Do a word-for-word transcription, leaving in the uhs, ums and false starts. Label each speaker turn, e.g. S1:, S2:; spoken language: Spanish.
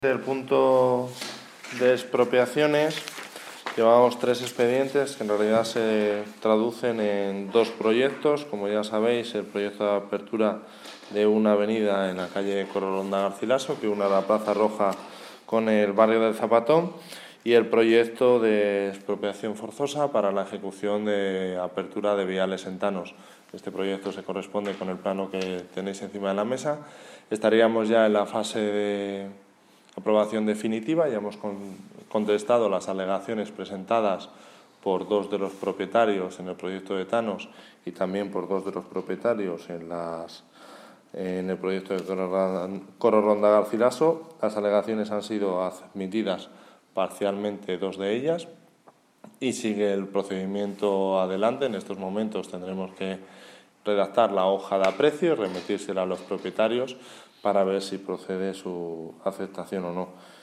S1: Del punto de expropiaciones llevamos tres expedientes que en realidad se traducen en dos proyectos. Como ya sabéis, el proyecto de apertura de una avenida en la calle Cororonda Garcilaso que une la Plaza Roja con el barrio del Zapatón, y el proyecto de expropiación forzosa para la ejecución de apertura de viales en Tanos. Este proyecto se corresponde con el plano que tenéis encima de la mesa. Estaríamos ya en la fase de aprobación definitiva. Ya hemos contestado las alegaciones presentadas por dos de los propietarios en el proyecto de Tanos y también por dos de los propietarios en, las, en el proyecto de Cororonda Garcilaso. Las alegaciones han sido admitidas parcialmente, dos de ellas, y sigue el procedimiento adelante. En estos momentos tendremos que redactar la hoja de aprecio y remitírsela a los propietarios para ver si procede su aceptación o no.